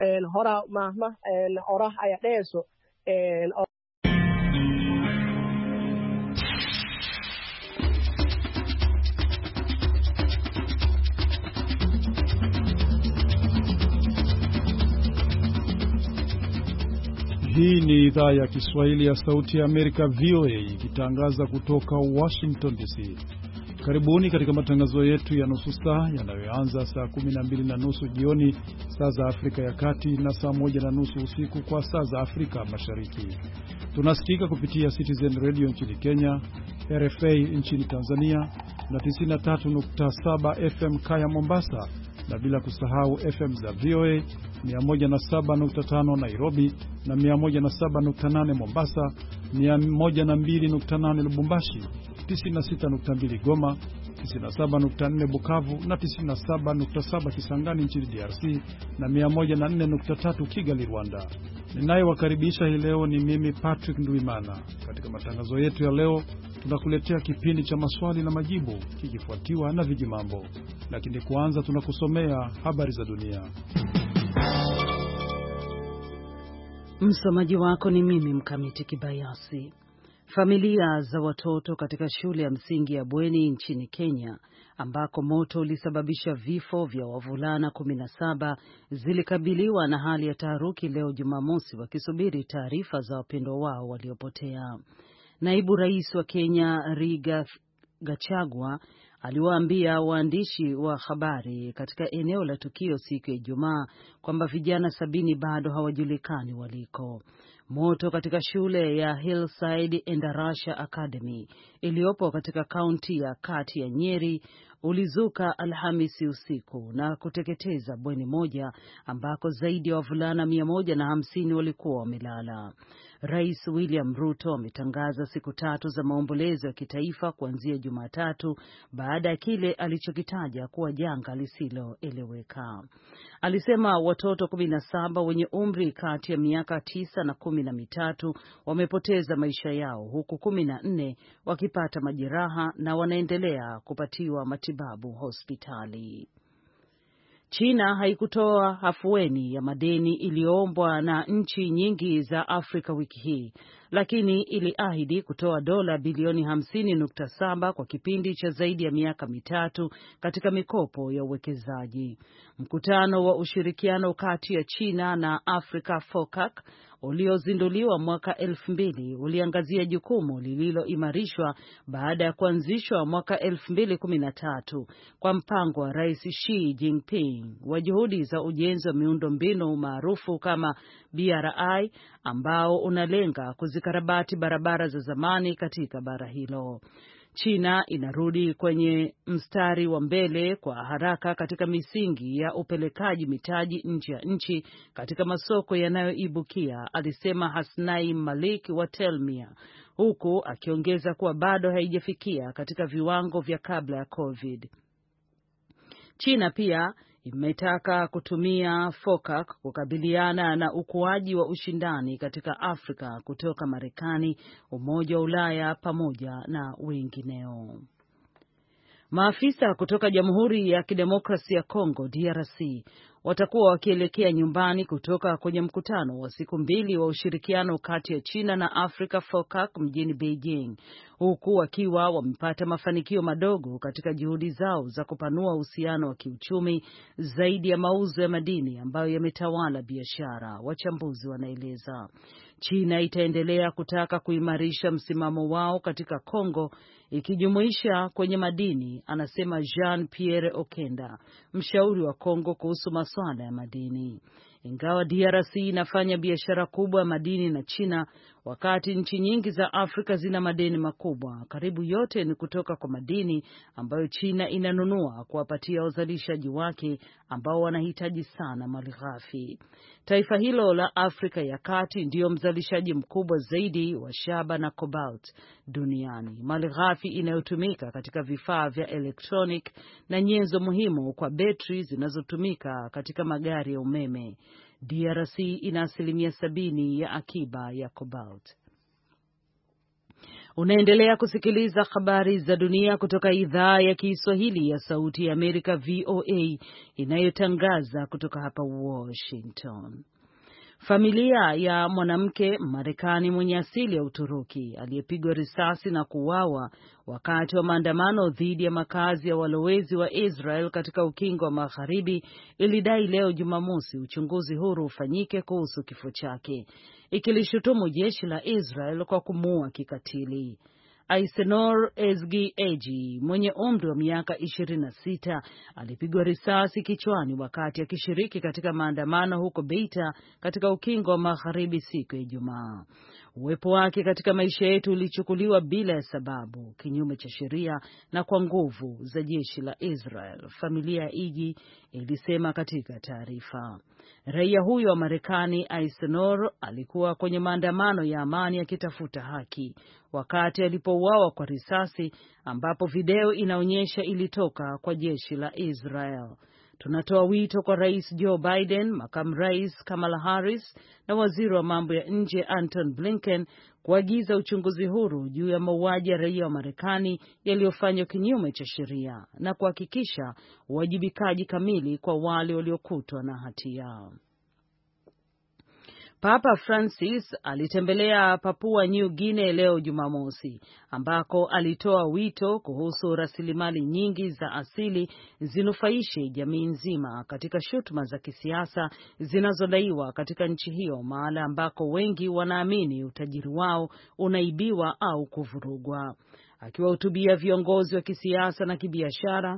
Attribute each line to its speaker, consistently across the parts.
Speaker 1: hora mahma orah aya dheeso
Speaker 2: Hii ni idhaa ya Kiswahili ya Sauti ya Amerika VOA ikitangaza kutoka Washington DC. Karibuni katika matangazo yetu ya nusu saa yanayoanza saa 12:30 jioni saa za Afrika ya Kati na saa 1:30 usiku kwa saa za Afrika Mashariki. Tunasikika kupitia Citizen Radio nchini Kenya, RFA nchini Tanzania na 93.7 FM Kaya Mombasa, na bila kusahau FM za VOA 107.5 Nairobi na 107.8 Mombasa, 102.8 Lubumbashi, 96.2 Goma, 97.4 Bukavu na 97.7 Kisangani nchini DRC na 104.3 Kigali, Rwanda. Ninayewakaribisha hii leo ni mimi Patrick Nduimana. Katika matangazo yetu ya leo tunakuletea kipindi cha maswali na majibu kikifuatiwa na vijimambo. Lakini kwanza tunakusomea habari za dunia.
Speaker 3: Msomaji wako ni mimi Mkamiti Kibayasi. Familia za watoto katika shule ya msingi ya bweni nchini Kenya ambako moto ulisababisha vifo vya wavulana 17 zilikabiliwa na hali ya taharuki leo Jumamosi wakisubiri taarifa za wapendwa wao waliopotea. Naibu Rais wa Kenya Rigathi Gachagua aliwaambia waandishi wa habari katika eneo la tukio siku ya Ijumaa kwamba vijana 70 bado hawajulikani waliko. Moto katika shule ya Hillside Endarasha Academy iliyopo katika kaunti ya kati ya Nyeri ulizuka Alhamisi usiku na kuteketeza bweni moja ambako zaidi ya wavulana 150 walikuwa wamelala. Rais William Ruto ametangaza siku 3 za maombolezo ya kitaifa kuanzia Jumatatu baada ya kile alichokitaja kuwa janga lisiloeleweka. Alisema watoto 17 wenye umri kati ya miaka 9 na 13 wamepoteza maisha yao huku 14 wakipata majeraha na wanaendelea kupatiwa matibabu hospitali. China haikutoa afueni ya madeni iliyoombwa na nchi nyingi za Afrika wiki hii, lakini iliahidi kutoa dola bilioni 50.7 kwa kipindi cha zaidi ya miaka 3 katika mikopo ya uwekezaji. Mkutano wa ushirikiano kati ya China na Afrika FOCAC uliozinduliwa mwaka 2000 uliangazia jukumu lililoimarishwa baada ya kuanzishwa mwaka 2013 kwa mpango wa Rais Xi Jinping wa juhudi za ujenzi wa miundombinu maarufu kama BRI ambao unalenga kuzikarabati barabara za zamani katika bara hilo. China inarudi kwenye mstari wa mbele kwa haraka katika misingi ya upelekaji mitaji nje ya nchi katika masoko yanayoibukia, alisema Hasnain Malik wa Telmia, huku akiongeza kuwa bado haijafikia katika viwango vya kabla ya COVID. China pia imetaka kutumia FOCAC kukabiliana na ukuaji wa ushindani katika Afrika kutoka Marekani, Umoja wa Ulaya pamoja na wengineo. Maafisa kutoka Jamhuri ya Kidemokrasia ya Kongo DRC watakuwa wakielekea nyumbani kutoka kwenye mkutano wa siku 2 wa ushirikiano kati ya China na Afrika FOCAC mjini Beijing, huku wakiwa wamepata mafanikio madogo katika juhudi zao za kupanua uhusiano wa kiuchumi zaidi ya mauzo ya madini ambayo yametawala biashara, wachambuzi wanaeleza. China itaendelea kutaka kuimarisha msimamo wao katika Kongo ikijumuisha kwenye madini, anasema Jean-Pierre Okenda, mshauri wa Kongo kuhusu masuala ya madini. Ingawa DRC inafanya biashara kubwa ya madini na China, wakati nchi nyingi za Afrika zina madeni makubwa, karibu yote ni kutoka kwa madini ambayo China inanunua kuwapatia wazalishaji wake ambao wanahitaji sana malighafi. Taifa hilo la Afrika ya Kati ndiyo mzalishaji mkubwa zaidi wa shaba na cobalt duniani, malighafi inayotumika katika vifaa vya electronic na nyenzo muhimu kwa betri zinazotumika katika magari ya umeme. DRC ina 70% ya akiba ya cobalt. Unaendelea kusikiliza habari za dunia kutoka idhaa ya Kiswahili ya Sauti ya Amerika VOA inayotangaza kutoka hapa Washington. Familia ya mwanamke Marekani mwenye asili ya Uturuki aliyepigwa risasi na kuuawa wakati wa maandamano dhidi ya makazi ya walowezi wa Israel katika ukingo wa Magharibi ilidai leo Jumamosi uchunguzi huru ufanyike kuhusu kifo chake, ikilishutumu jeshi la Israel kwa kumuua kikatili. Aysenur Ezgi Eji mwenye umri wa miaka 26 alipigwa risasi kichwani wakati akishiriki katika maandamano huko Beita katika ukingo wa Magharibi siku ya Ijumaa. Uwepo wake katika maisha yetu ulichukuliwa bila ya sababu, kinyume cha sheria na kwa nguvu za jeshi la Israel, familia ya Eji ilisema katika taarifa. Raia huyo wa Marekani Aysenur alikuwa kwenye maandamano ya amani akitafuta haki wakati alipouawa kwa risasi, ambapo video inaonyesha ilitoka kwa jeshi la Israel. Tunatoa wito kwa Rais Joe Biden, Makamu Rais Kamala Harris na Waziri wa Mambo ya Nje Anton Blinken kuagiza uchunguzi huru juu ya mauaji ya raia wa Marekani yaliyofanywa kinyume cha sheria na kuhakikisha uwajibikaji kamili kwa wale waliokutwa na hatia. Papa Francis alitembelea Papua New Guinea leo Jumamosi, ambako alitoa wito kuhusu rasilimali nyingi za asili zinufaishe jamii nzima katika shutuma za kisiasa zinazodaiwa katika nchi hiyo, mahala ambako wengi wanaamini utajiri wao unaibiwa au kuvurugwa. Akiwahutubia viongozi wa kisiasa na kibiashara,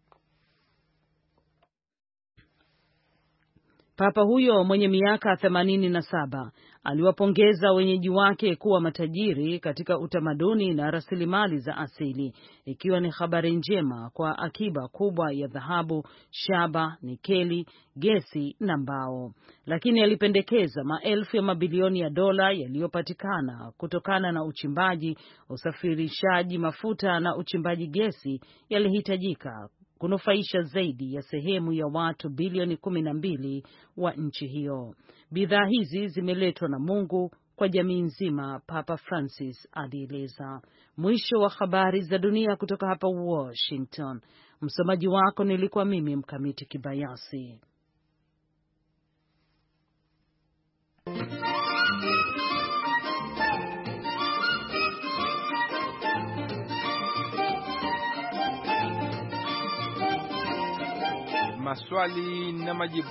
Speaker 3: Papa huyo mwenye miaka 87 aliwapongeza wenyeji wake kuwa matajiri katika utamaduni na rasilimali za asili, ikiwa ni habari njema kwa akiba kubwa ya dhahabu, shaba, nikeli, gesi na mbao. Lakini alipendekeza maelfu ya mabilioni ya dola yaliyopatikana kutokana na uchimbaji, usafirishaji mafuta na uchimbaji gesi yalihitajika kunufaisha zaidi ya sehemu ya watu bilioni 12 wa nchi hiyo. Bidhaa hizi zimeletwa na Mungu kwa jamii nzima, Papa Francis alieleza. Mwisho wa habari za dunia kutoka hapa Washington. Msomaji wako nilikuwa mimi Mkamiti Kibayasi.
Speaker 4: Maswali na majibu.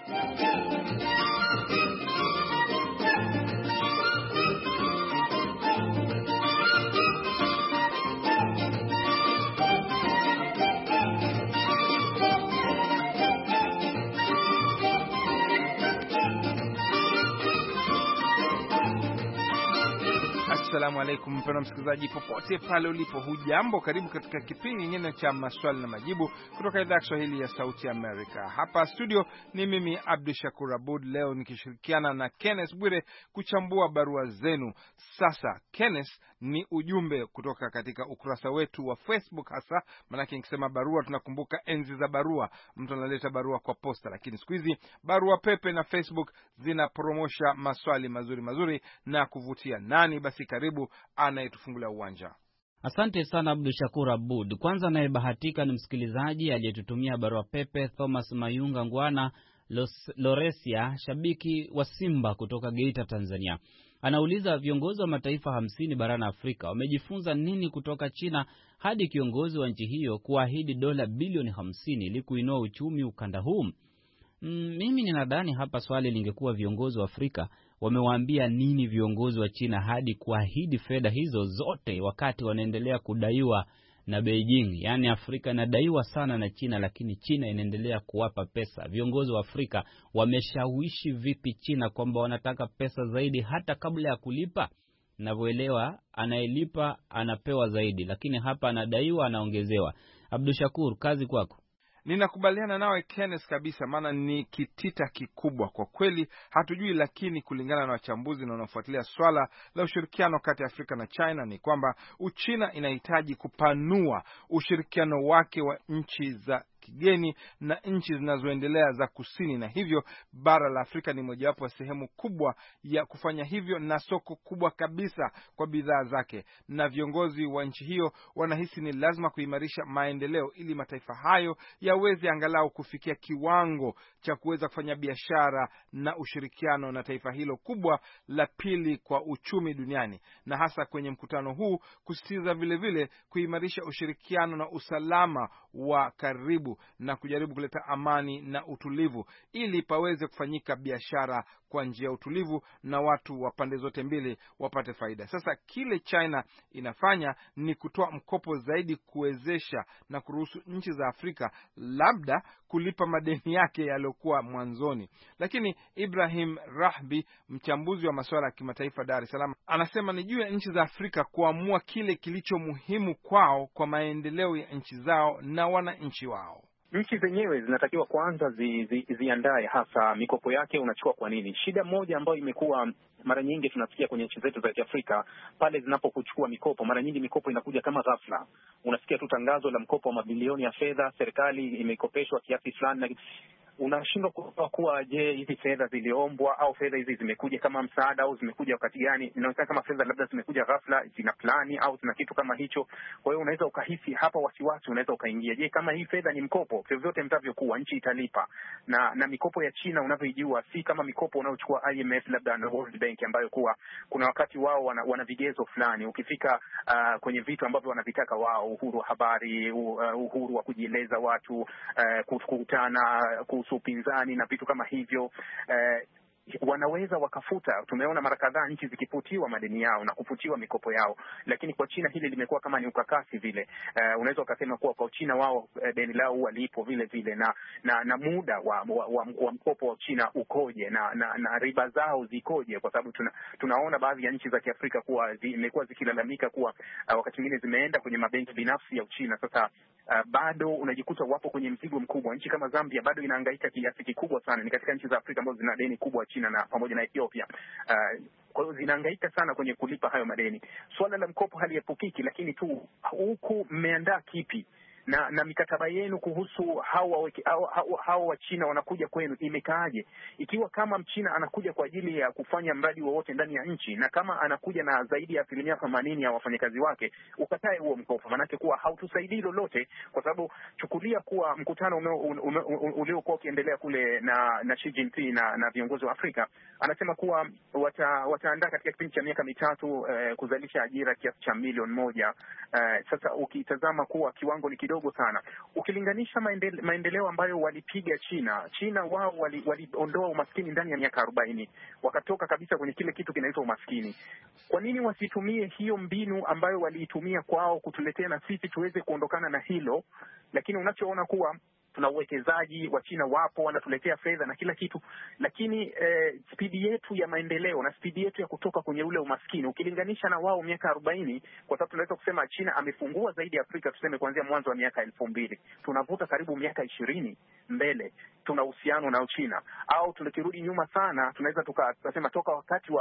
Speaker 4: Assalamu alaikum mpendwa msikilizaji popote pale ulipo, hujambo? Karibu katika kipindi kingine cha maswali na majibu kutoka idhaa ya Kiswahili ya Sauti ya Amerika. Hapa studio ni mimi Abdu Shakur Abud, leo nikishirikiana na Kenneth Bwire kuchambua barua zenu. Sasa Kenneth, ni ujumbe kutoka katika ukurasa wetu wa Facebook, hasa manake nikisema barua tunakumbuka enzi za barua, mtu analeta barua kwa posta, lakini siku hizi barua pepe na Facebook zinapromosha maswali mazuri mazuri na kuvutia. Nani basi karibu anayetufungulia uwanja?
Speaker 5: Asante sana Abdu Shakur Abud. Kwanza anayebahatika ni msikilizaji aliyetutumia barua pepe, Thomas Mayunga Ngwana Loresia, shabiki wa Simba kutoka Geita, Tanzania. Anauliza, viongozi wa mataifa 50 barani Afrika wamejifunza nini kutoka China hadi kiongozi wa nchi hiyo kuahidi dola bilioni 50 ili kuinua uchumi ukanda huu? Mimi ninadhani hapa swali lingekuwa viongozi wa Afrika wamewaambia nini viongozi wa China hadi kuahidi fedha hizo zote wakati wanaendelea kudaiwa na Beijing. Yaani Afrika inadaiwa sana na China, lakini China inaendelea kuwapa pesa. Viongozi wa Afrika wameshawishi vipi China kwamba wanataka pesa zaidi hata kabla ya kulipa? Ninavyoelewa, anayelipa anapewa zaidi, lakini hapa anadaiwa anaongezewa. Abdu Shakur, kazi kwako.
Speaker 4: Ninakubaliana nawe Kenneth kabisa, maana ni kitita kikubwa kwa kweli, hatujui. Lakini kulingana na wachambuzi na wanaofuatilia swala la ushirikiano kati ya Afrika na China ni kwamba Uchina inahitaji kupanua ushirikiano wake wa nchi za kigeni na nchi zinazoendelea za kusini, na hivyo bara la Afrika ni mojawapo ya sehemu kubwa ya kufanya hivyo na soko kubwa kabisa kwa bidhaa zake, na viongozi wa nchi hiyo wanahisi ni lazima kuimarisha maendeleo ili mataifa hayo yaweze angalau kufikia kiwango cha kuweza kufanya biashara na ushirikiano na taifa hilo kubwa la pili kwa uchumi duniani, na hasa kwenye mkutano huu kusisitiza vile vile kuimarisha ushirikiano na usalama wa karibu na kujaribu kuleta amani na utulivu ili paweze kufanyika biashara kwa njia ya utulivu na watu wa pande zote mbili wapate faida. Sasa kile China inafanya ni kutoa mkopo zaidi kuwezesha na kuruhusu nchi za Afrika labda kulipa madeni yake yaliyokuwa mwanzoni. Lakini Ibrahim Rahbi, mchambuzi wa masuala ya kimataifa Dar es Salaam, anasema ni juu ya nchi za Afrika kuamua kile kilicho muhimu kwao kwa maendeleo ya nchi zao na wananchi wao.
Speaker 6: Nchi zenyewe zinatakiwa kwanza ziandae hasa mikopo yake unachukua kwa nini. Shida moja ambayo imekuwa mara nyingi tunasikia kwenye nchi zetu za Kiafrika, pale zinapokuchukua mikopo, mara nyingi mikopo inakuja kama ghafla. Unasikia tu tangazo la mkopo wa mabilioni ya fedha, serikali imekopeshwa kiasi fulani, unashindwa kuwa je, hizi fedha ziliombwa au fedha hizi zimekuja kama msaada au zimekuja wakati gani? Inaonekana kama fedha labda zimekuja ghafla, zina plani au zina kitu kama hicho. Kwa hiyo unaweza ukahisi hapa wasiwasi unaweza ukaingia. Je, kama hii fedha ni mkopo, vyovyote mtavyokuwa nchi italipa. Na mikopo ya China unavyojua si kama mikopo unaochukua IMF labda na World Bank, ambayo kuna wakati wao wana vigezo fulani. Ukifika kwenye vitu ambavyo wanavitaka wao, uhuru wa habari, uhuru wa kujieleza watu, kukutana, upinzani na vitu kama hivyo, wanaweza wakafuta. Tumeona mara kadhaa nchi zikifutiwa madeni yao na kufutiwa mikopo yao, lakini kwa China hili limekuwa kama ni ukakasi vile. Unaweza ukasema kuwa kwa China wao deni lao walipo vile vile, na muda wa mkopo wa China ukoje na riba zao zikoje, kwa sababu tunaona baadhi ya nchi za Kiafrika kuwa zimekuwa zikilalamika kuwa wakati mwingine zimeenda kwenye mabenki binafsi ya Uchina. Sasa bado unajikuta wapo kwenye mzigo mkubwa. Nchi kama Zambia bado inahangaika kiasi kikubwa sana, ni katika nchi za Afrika ambazo zina deni kubwa China na pamoja na Ethiopia. Kwa hiyo zinahangaika sana kwenye kulipa hayo madeni. Swala la mkopo haliepukiki, lakini tu huku mmeandaa kipi na mikataba yenu kuhusu hao wa China wanakuja kwenu imekaaje? Ikiwa kama Mchina anakuja kwa ajili ya kufanya mradi wowote ndani ya nchi, na kama anakuja na zaidi ya 80% ya wafanyakazi wake, ukatae huo mkopo, manake kuwa hautusaidii lolote. Kwa sababu chukulia kuwa mkutano uliokuwa ukiendelea kule na Xi Jinping na viongozi wa Afrika, anasema kuwa wataandaa katika kipindi cha miaka mitatu kuzalisha ajira kiasi cha 1,000,000. Sasa ukitazama kuwa kiwango ni kidogo sana ukilinganisha maendeleo ambayo walipiga China wao waliondoa umaskini ndani ya miaka 40, wakatoka kabisa kwenye kile kitu kinaitwa umaskini. Kwa nini wasitumie hiyo mbinu ambayo waliitumia kwao kutuletea na sisi tuweze kuondokana na hilo? Lakini unachoona kuwa tuna uwekezaji wa China, wapo wanatuletea fedha na kila kitu, lakini spidi yetu ya maendeleo na spidi yetu ya kutoka kwenye ule umaskini ukilinganisha na wao miaka 40, kwa sababu tunaweza kusema China amefungua zaidi Afrika, tuseme kuanzia mwanzo wa miaka 2000, tunavuta karibu miaka 20 mbele tuna uhusiano na China. Au tukirudi nyuma sana tunaweza tukasema toka wakati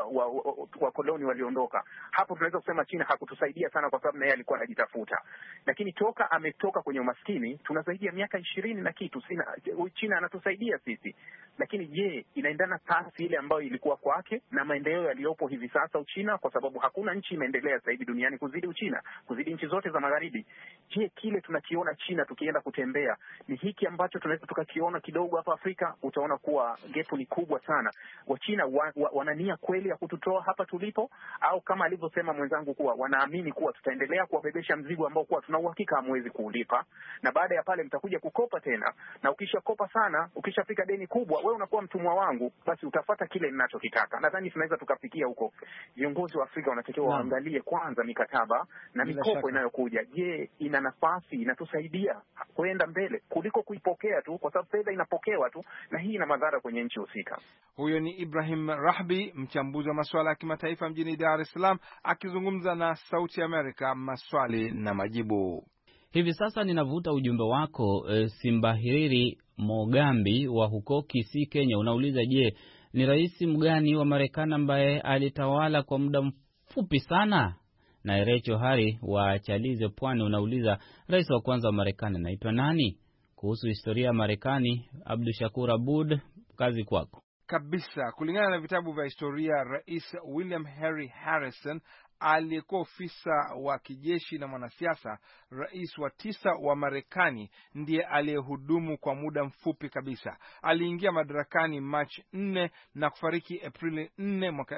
Speaker 6: wa koloni waliondoka, hapo tunaweza kusema China hakutusaidia sana kwa sababu naye alikuwa anajitafuta. Lakini toka ametoka kwenye umaskini tuna zaidi ya miaka 20 na kitu. China anatusaidia sisi, lakini je, inaendana kasi ile ambayo ilikuwa kwake na maendeleo yaliyopo hivi sasa Uchina? Kwa sababu hakuna nchi imeendelea sasa hivi duniani kuzidi Uchina, kuzidi nchi zote za magharibi. Je, kile tunakiona China tukienda kutembea ni hiki ambacho tunaweza tukakiona kidogo hapa Afrika? Utaona kuwa gepu ni kubwa sana. Wachina wanania kweli ya kututoa hapa tulipo, au kama alivyosema mwenzangu kuwa wanaamini kuwa tutaendelea kuwabebesha mzigo ambao kuwa tuna uhakika hamwezi kuulipa, na baada ya pale mtakuja kukopa tena, na ukishakopa sana, ukishafika deni kubwa, wewe unakuwa mtumwa wangu, basi utafuata kile ninachokitaka. Nadhani tunaweza tukafikia huko. Viongozi wa Afrika wanatakiwa waangalie kwanza mikataba na mikopo inayokuja. Je, ina nafasi, inatusaidia kwenda mbele kuliko kuipokea tu, kwa sababu fedha inapokewa tu na hii ina madhara kwenye nchi husika.
Speaker 4: Huyo ni Ibrahim Rahbi, mchambuzi wa masuala ya kimataifa mjini Dar es Salaam, akizungumza na Sauti ya Amerika maswali na majibu.
Speaker 5: Hivi sasa ninavuta ujumbe wako Simbahiriri Mogambi wa huko Kisii, Kenya. Unauliza, je, ni rais mgani wa Marekani ambaye alitawala kwa muda mfupi sana? Na Erecho Hari wa Chalize Pwani unauliza, rais wa kwanza wa Marekani anaitwa nani? kuhusu historia ya Marekani. Abdu Shakur Abud, kazi kwako.
Speaker 4: Kabisa, kulingana na vitabu vya historia, Rais William Henry Harrison aliyekuwa ofisa wa kijeshi na mwanasiasa, rais wa 9 wa Marekani, ndiye aliyehudumu kwa muda mfupi kabisa. Aliingia madarakani Machi 4 na kufariki Aprili 4 mwaka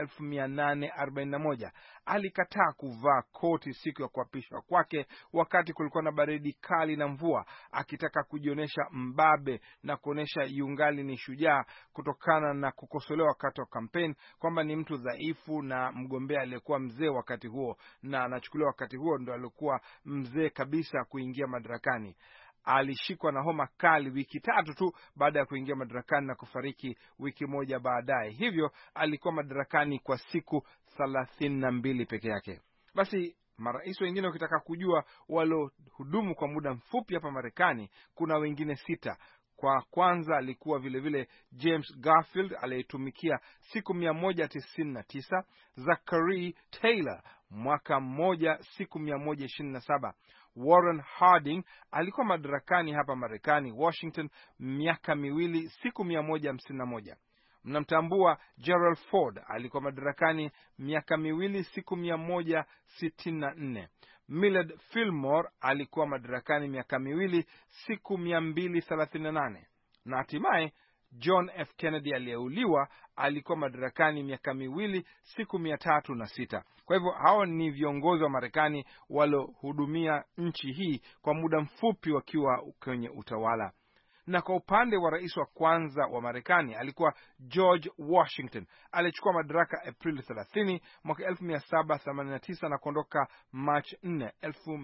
Speaker 4: 1841. Alikataa kuvaa koti siku ya kuapishwa kwake, wakati kulikuwa na baridi kali na mvua, akitaka kujionyesha mbabe na kuonesha yungali ni shujaa, kutokana na kukosolewa wakati wa kampeni kwamba ni mtu dhaifu na mgombea aliyekuwa mzee wakati huo, na anachukuliwa wakati huo ndo alikuwa mzee kabisa kuingia madarakani. Alishikwa na homa kali wiki 3 tu baada ya kuingia madarakani na kufariki wiki moja baadaye. Hivyo alikuwa madarakani kwa siku 32 peke yake. Basi marais wengine ukitaka kujua waliohudumu kwa muda mfupi hapa Marekani, kuna wengine 6. Kwa kwanza alikuwa vile James Garfield aliyetumikia siku 199, Zachary Taylor mwaka 1 siku 127. Warren Harding alikuwa madarakani hapa Marekani Washington miaka 2 siku 151. Mnamtambua Gerald Ford alikuwa madarakani miaka 2 siku 164. Millard Fillmore alikuwa madarakani miaka 2 siku 238. Na hatimaye John F. Kennedy aliyeuliwa alikuwa madarakani miaka 2 siku 306. Kwa hivyo hao ni viongozi wa Marekani walohudumia nchi hii kwa muda mfupi wakiwa kwenye utawala. Na kwa upande wa rais wa kwanza wa Marekani alikuwa George Washington. Alichukua madaraka Aprili 30 mwaka 1789 na kuondoka March 4,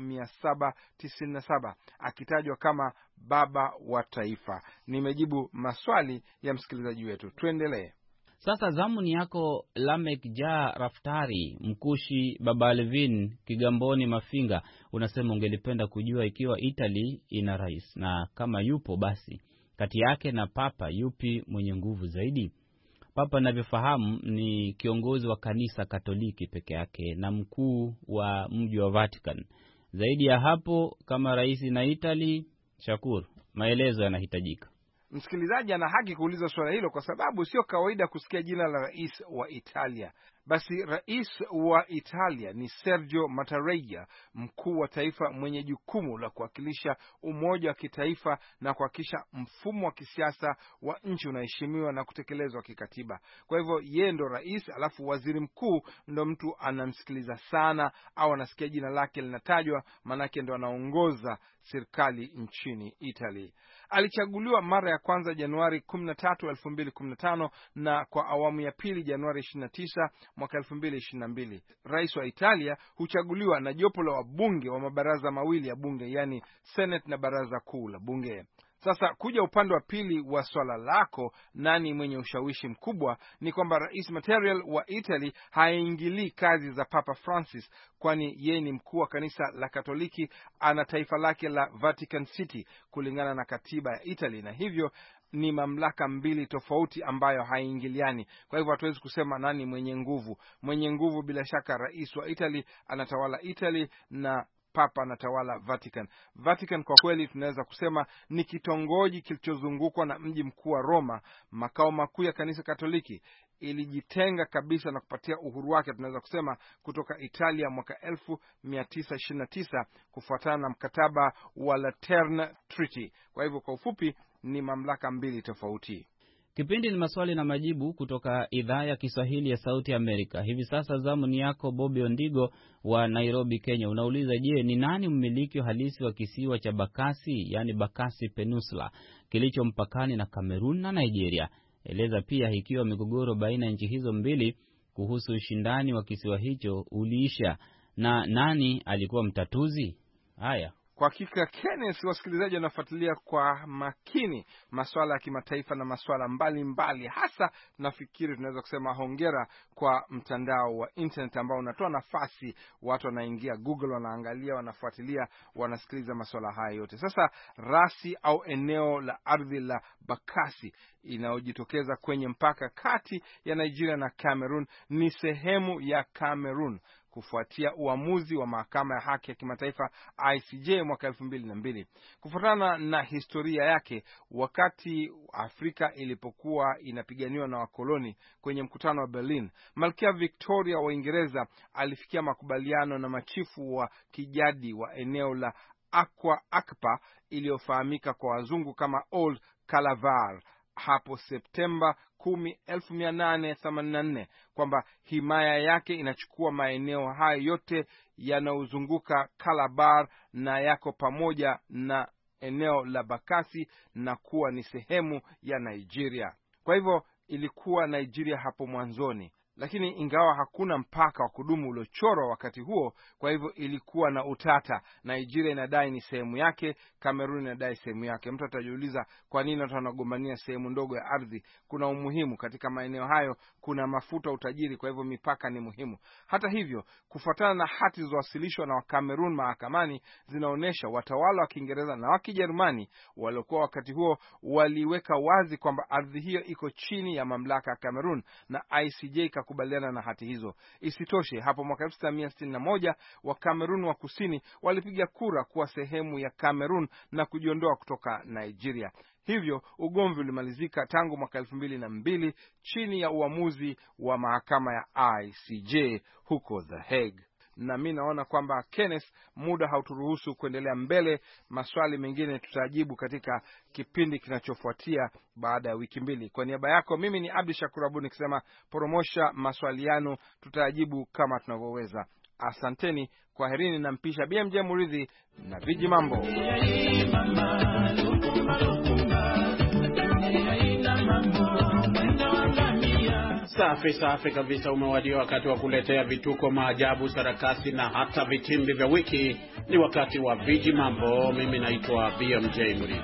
Speaker 4: 1797, akitajwa kama baba wa taifa. Nimejibu maswali ya msikilizaji wetu. Tuendelee.
Speaker 5: Sasa zamu ni yako Lamek Ja Raftari, Mkushi, Baba Levin, Kigamboni Mafinga. Unasema ungelipenda kujua ikiwa Italy ina rais, na kama yupo basi kati yake na Papa yupi mwenye nguvu zaidi? Papa ninavyofahamu ni kiongozi wa kanisa Katoliki peke yake na mkuu wa mji wa Vatican. Zaidi ya hapo, kama rais na Italy, Shakur, maelezo yanahitajika.
Speaker 4: Msikilizaji ana haki kuuliza swala hilo kwa sababu sio kawaida kusikia jina la rais wa Italia. Basi rais wa Italia ni Sergio Mattarella, mkuu wa taifa mwenye jukumu la kuwakilisha umoja wa kitaifa na kuhakikisha mfumo wa kisiasa wa nchi unaheshimiwa na kutekelezwa kikatiba. Kwa hivyo yeye ndo rais, alafu waziri mkuu ndo mtu anamsikiliza sana au anasikia jina lake linatajwa, manake ndo anaongoza serikali nchini Italy. Alichaguliwa mara ya kwanza Januari 13, 2015 na kwa awamu ya pili Januari 29 mwaka 2022. Rais wa Italia huchaguliwa na jopo la wabunge wa mabaraza mawili ya bunge, yani Senate na baraza kuu la bunge. Sasa kuja upande wa pili wa swala lako, nani mwenye ushawishi mkubwa, ni kwamba Rais Mattarella wa Italy haingilii kazi za Papa Francis, kwani yeye ni mkuu wa kanisa la Katoliki, ana taifa lake la Vatican City kulingana na katiba ya Italy, na hivyo ni mamlaka mbili tofauti ambayo haingiliani. Kwa hivyo hatuwezi kusema nani mwenye nguvu. Mwenye nguvu bila shaka rais wa Italy anatawala Italy na Papa anatawala Vatican. Vatican kwa kweli tunaweza kusema ni kitongoji kilichozungukwa na mji mkuu wa Roma, makao makuu ya kanisa Katoliki. Ilijitenga kabisa na kupatia uhuru wake, tunaweza kusema, kutoka Italia mwaka 1929 kufuatana na mkataba wa Lateran Treaty. Kwa hivyo kwa ufupi ni mamlaka mbili tofauti.
Speaker 5: Kipindi ni maswali na majibu kutoka idhaa ya Kiswahili ya Sauti Amerika. Hivi sasa zamu ni yako Bobby Ondigo wa Nairobi, Kenya. Unauliza, je, ni nani mmiliki halisi wa kisiwa cha Bakassi, yani Bakassi Peninsula, kilicho mpakani na Cameroon na Nigeria? Eleza pia ikiwa migogoro baina ya nchi hizo mbili kuhusu ushindani wa kisiwa hicho uliisha na nani alikuwa mtatuzi. Haya.
Speaker 4: Kwa hakika Kenneth, wasikilizaji wanafuatilia kwa makini masuala ya kimataifa na masuala mbalimbali. Hasa nafikiri tunaweza kusema hongera kwa mtandao wa internet ambao unatoa nafasi watu wanaingia Google, wanaangalia, wanafuatilia, wanasikiliza masuala haya yote. Sasa rasi au eneo la ardhi la Bakassi inayojitokeza kwenye mpaka kati ya Nigeria na Cameroon ni sehemu ya Cameroon. kufuatia uamuzi wa mahakama ya haki ya kimataifa ICJ mwaka 2002. Kufuatana na historia yake, wakati Afrika ilipokuwa inapiganiwa na wakoloni kwenye mkutano wa Berlin, Malkia Victoria wa Uingereza alifikia makubaliano na machifu wa kijadi wa eneo la Akpa iliyofahamika kwa wazungu kama Old Calabar hapo Septemba 10, 1884 kwamba himaya yake inachukua maeneo hayo yote yanayozunguka Calabar na yako pamoja na eneo la Bakassi na kuwa ni sehemu ya Nigeria. Kwa hivyo ilikuwa Nigeria hapo mwanzoni, lakini ingawa hakuna mpaka wa kudumu uliochorwa wakati huo, kwa hivyo ilikuwa na utata. Nigeria inadai ni sehemu yake, Cameroon inadai sehemu yake. Mtu atajiuliza kwa nini watu wanagombania sehemu ndogo ya ardhi? Kuna umuhimu katika maeneo hayo, kuna mafuta, utajiri, kwa hivyo mipaka ni muhimu. Hata hivyo, kufuatana na hati zilizowasilishwa na Cameroon mahakamani, zinaonyesha watawala wa Kiingereza na wa Kijerumani waliokuwa wakati huo waliweka wazi kwamba ardhi hiyo iko chini ya mamlaka ya Cameroon na ICJ kubaliana na hati hizo. Isitoshe, hapo mwaka 1961 wa Cameroon wa Kusini walipiga kura kuwa sehemu ya Cameroon na kujiondoa kutoka Nigeria. Hivyo ugomvi ulimalizika tangu mwaka 2002 chini ya uamuzi wa mahakama ya ICJ huko The Hague. Na mimi naona kwamba Kenneth, muda hauturuhusu kuendelea mbele. Maswali mengine tutajibu katika kipindi kinachofuatia baada ya wiki mbili. Kwa niaba yako mimi ni Abdi Shakur Abud nikisema poromosha maswali yanu, tutajibu kama tunavyoweza. Asanteni, kwaherini, nampisha BMJ Muridhi na Viji Mambo.
Speaker 7: Safi kabisa, umewadia wakati wa kuletea vituko, maajabu, sarakasi na hata vitimbi vya wiki. Ni wakati wa Viji Mambo. Mimi naitwa BMJ Muridhi.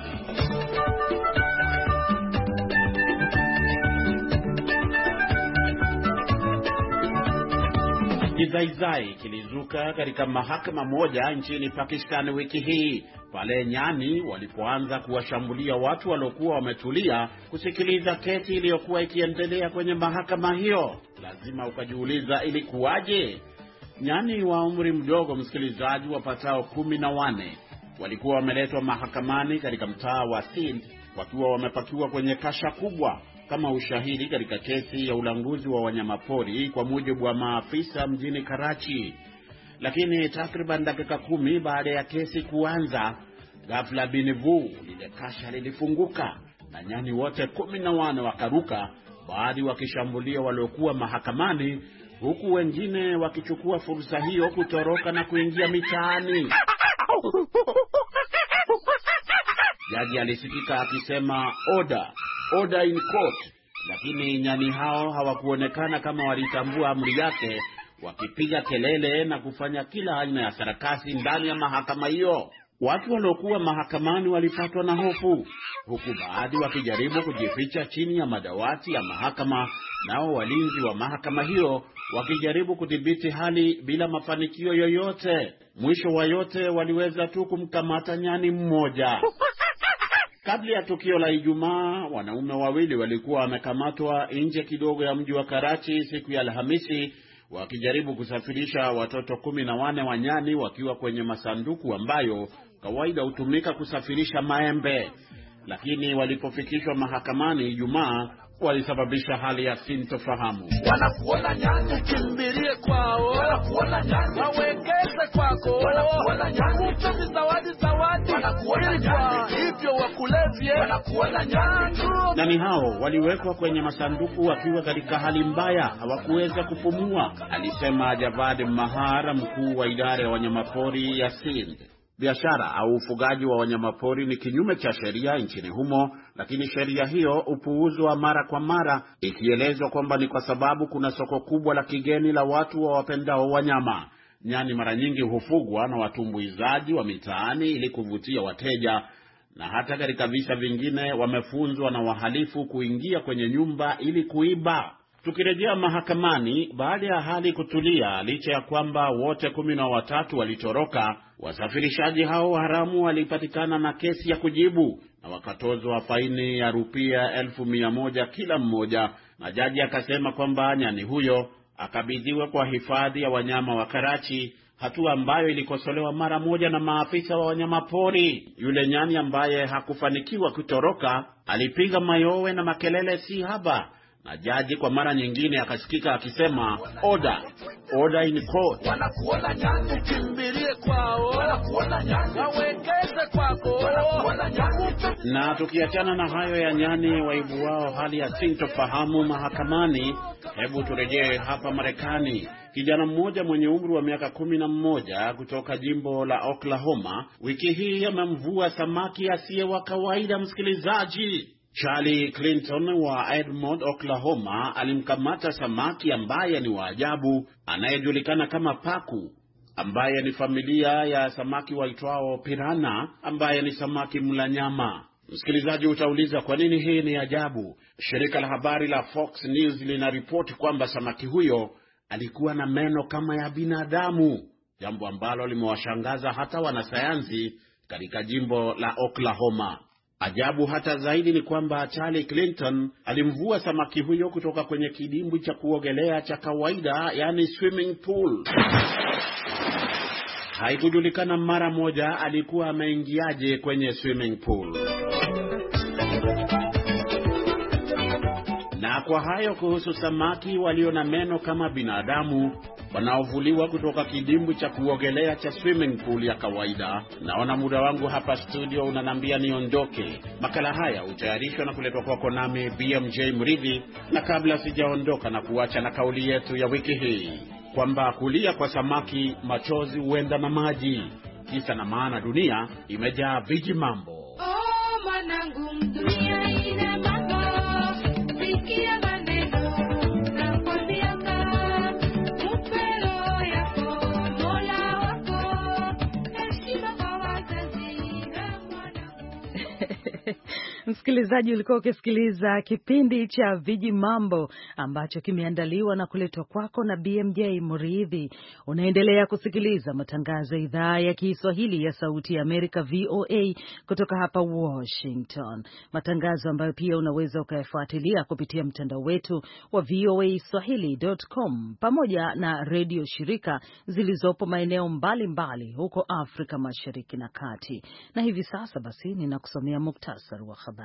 Speaker 7: Kizaizai kilizuka katika mahakama moja nchini Pakistan wiki hii pale nyani walipoanza kuwashambulia watu waliokuwa wametulia kusikiliza kesi iliyokuwa ikiendelea kwenye mahakama hiyo. Lazima ukajiuliza ilikuwaje? Nyani wa umri mdogo, msikilizaji, wapatao 14 walikuwa wameletwa mahakamani katika mtaa wa Sindh wakiwa wamepakiwa kwenye kasha kubwa kama ushahidi katika kesi ya ulanguzi wa wanyamapori kwa mujibu wa maafisa mjini Karachi. Lakini takriban dakika 10 baada ya kesi kuanza, ghafla binivu lile kasha lilifunguka na nyani wote 14 wakaruka, baadhi wakishambulia waliokuwa mahakamani, huku wengine wakichukua fursa hiyo kutoroka na kuingia mitaani. Jaji alisikika akisema order in court, lakini nyani hao hawakuonekana kama walitambua amri yake, wakipiga kelele na kufanya kila aina ya sarakasi ndani ya mahakama hiyo. Watu waliokuwa mahakamani walipatwa na hofu, huku baadhi wakijaribu kujificha chini ya madawati ya mahakama, nao walinzi wa mahakama hiyo wakijaribu kudhibiti hali bila mafanikio yoyote. Mwisho wa yote waliweza tu kumkamata nyani mmoja. Kabla ya tukio la Ijumaa, wanaume wawili walikuwa wamekamatwa nje kidogo ya mji wa Karachi siku ya Alhamisi wakijaribu kusafirisha watoto 14 wa nyani wakiwa kwenye masanduku ambayo kawaida hutumika kusafirisha maembe. Lakini walipofikishwa mahakamani Ijumaa, walisababisha hali ya sintofahamu.
Speaker 8: Wanakuona nyani, kimbilie kwao. Wanakuona nyani, wawekeze kwako. Wanakuona nyani, kupe zawadi. Wanakuona nyani, hivyo wakulevye. Wanakuona nyani.
Speaker 7: Nani hao waliwekwa kwenye masanduku wakiwa katika hali mbaya, hawakuweza kupumua, alisema Javad Mahar, mkuu wa idara ya wanyamapori ya Sindh. Biashara au ufugaji wa wanyamapori ni kinyume cha sheria nchini humo, lakini sheria hiyo upuuzwa mara kwa mara, ikielezwa kwamba ni kwa sababu kuna soko kubwa la kigeni la watu wa wapendao wanyama. Nyani mara nyingi hufugwa na watumbuizaji wa mitaani ili kuvutia wateja, na hata katika visa vingine wamefunzwa na wahalifu kuingia kwenye nyumba ili kuiba. Tukirejea mahakamani, baada ya hali kutulia, licha ya kwamba wote 13 walitoroka, wasafirishaji hao haramu walipatikana na kesi ya kujibu na wakatozwa faini ya rupia 1,100 kila mmoja, na jaji akasema kwamba nyani huyo akabidhiwe kwa hifadhi ya wanyama wa Karachi, hatua ambayo ilikosolewa mara moja na maafisa wa wanyamapori. Yule nyani ambaye hakufanikiwa kutoroka alipiga mayowe na makelele si haba, na jaji kwa mara nyingine akasikika akisema order, order in court.
Speaker 8: Wanakuona nyani, kimbilie kwao. Wanakuona nyani, wawekeze kwako. Wanakuona nyani.
Speaker 7: Na tukiachana na hayo ya nyani waibu wao hali ya sintofahamu mahakamani, hebu turejee hapa Marekani. Kijana mmoja mwenye umri wa miaka 11 kutoka jimbo la Oklahoma wiki hii amemvua samaki asiye wa kawaida, msikilizaji. Charlie Clinton wa Edmond, Oklahoma alimkamata samaki ambaye ni wa ajabu anayejulikana kama paku, ambaye ni familia ya samaki waitwao piranha, ambaye ni samaki mla nyama. Msikilizaji, utauliza kwa nini hii ni ajabu? Shirika la habari la Fox News linaripoti kwamba samaki huyo alikuwa na meno kama ya binadamu, jambo ambalo limewashangaza hata wanasayansi katika jimbo la Oklahoma. Ajabu hata zaidi ni kwamba Charlie Clinton alimvua samaki huyo kutoka kwenye kidimbwi cha kuogelea cha kawaida, yani swimming pool. Haikujulikana mara moja alikuwa ameingiaje kwenye swimming pool. Na kwa hayo kuhusu samaki walio na meno kama binadamu wanaovuliwa kutoka kidimbwi cha kuogelea cha swimming pool ya kawaida, naona muda wangu hapa studio unanambia niondoke. Makala haya hutayarishwa na kuletwa kwako nami BMJ Mridhi, na kabla sijaondoka na kuacha na kauli yetu ya wiki hii kwamba kulia kwa samaki machozi huenda na maji. Kisa na maana dunia imejaa viji mambo.
Speaker 9: Oh, manangu, dunia ina mambo. Sikia maneno na kuambiaka, upendo yako Mola wako, heshima kwa wazazi na mwanangu.
Speaker 3: Msikilizaji, ulikuwa ukisikiliza kipindi cha Viji Mambo ambacho kimeandaliwa na kuletwa kwako na BMJ Muridhi. Unaendelea kusikiliza matangazo ya idhaa ya Kiswahili ya Sauti ya Amerika VOA kutoka hapa Washington. Matangazo ambayo pia unaweza ukayafuatilia kupitia mtandao wetu wa voaswahili.com pamoja na redio shirika zilizopo maeneo mbalimbali huko Afrika Mashariki na Kati. Na hivi sasa basi ninakusomea muktasari wa habari.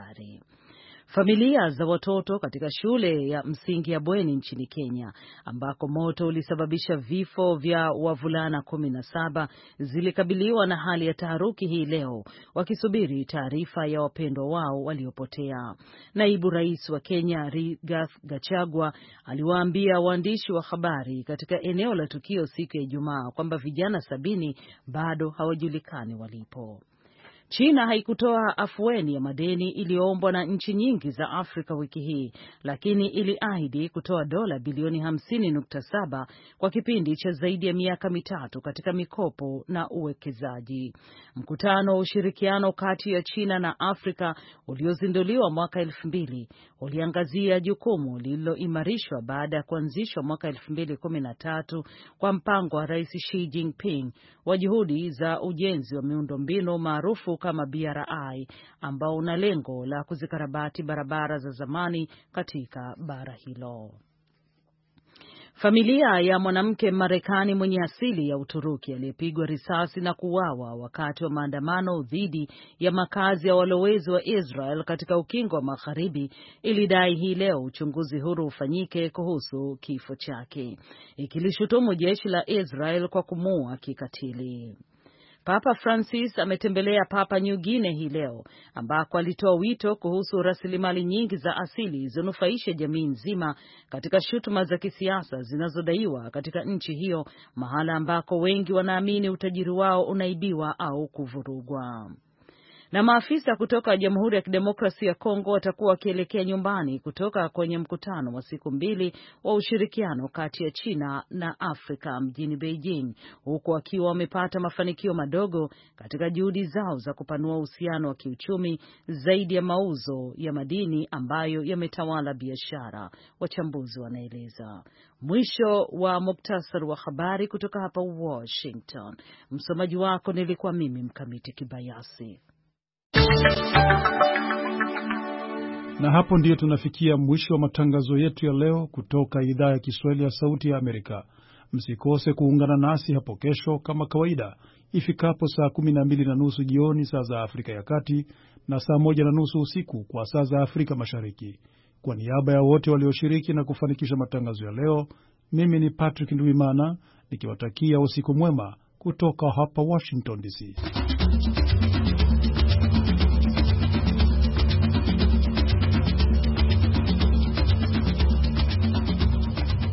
Speaker 3: Familia za watoto katika shule ya msingi ya bweni nchini Kenya ambako moto ulisababisha vifo vya wavulana 17 zilikabiliwa na hali ya taharuki hii leo wakisubiri taarifa ya wapendwa wao waliopotea. Naibu Rais wa Kenya Rigathi Gachagua aliwaambia waandishi wa habari katika eneo la tukio siku ya Ijumaa kwamba vijana 70 bado hawajulikani walipo. China haikutoa afueni ya madeni iliyoombwa na nchi nyingi za Afrika wiki hii, lakini iliahidi kutoa dola bilioni 50.7 kwa kipindi cha zaidi ya miaka mitatu katika mikopo na uwekezaji. Mkutano wa ushirikiano kati ya China na Afrika uliozinduliwa mwaka 2000 uliangazia jukumu lililoimarishwa baada ya kuanzishwa mwaka 2013 kwa mpango wa Rais Xi Jinping wa juhudi za ujenzi wa miundombinu maarufu kama BRI ambao una lengo la kuzikarabati barabara za zamani katika bara hilo. Familia ya mwanamke Marekani mwenye asili ya Uturuki aliyepigwa risasi na kuuawa wakati wa maandamano dhidi ya makazi ya walowezi wa Israel katika ukingo wa Magharibi ilidai hii leo uchunguzi huru ufanyike kuhusu kifo chake, ikilishutumu jeshi la Israel kwa kumuua kikatili. Papa Francis ametembelea Papua New Guinea hii leo ambako alitoa wito kuhusu rasilimali nyingi za asili zinufaishe jamii nzima katika shutuma za kisiasa zinazodaiwa katika nchi hiyo, mahala ambako wengi wanaamini utajiri wao unaibiwa au kuvurugwa. Na maafisa kutoka Jamhuri ya Kidemokrasia ya Kongo watakuwa wakielekea nyumbani kutoka kwenye mkutano wa siku 2 wa ushirikiano kati ya China na Afrika mjini Beijing, huku wakiwa wamepata mafanikio madogo katika juhudi zao za kupanua uhusiano wa kiuchumi zaidi ya mauzo ya madini ambayo yametawala biashara, wachambuzi wanaeleza. Mwisho wa muktasari wa habari kutoka hapa Washington. Msomaji wako nilikuwa mimi Mkamiti Kibayasi.
Speaker 2: Na hapo ndiyo tunafikia mwisho wa matangazo yetu ya leo kutoka idhaa ya Kiswahili ya Sauti ya Amerika. Msikose kuungana nasi hapo kesho kama kawaida ifikapo saa 12:30 jioni saa za Afrika ya Kati na saa 1:30 usiku kwa saa za Afrika Mashariki. Kwa niaba ya wote walioshiriki na kufanikisha matangazo ya leo, mimi ni Patrick Ndwimana nikiwatakia usiku mwema kutoka hapa Washington DC.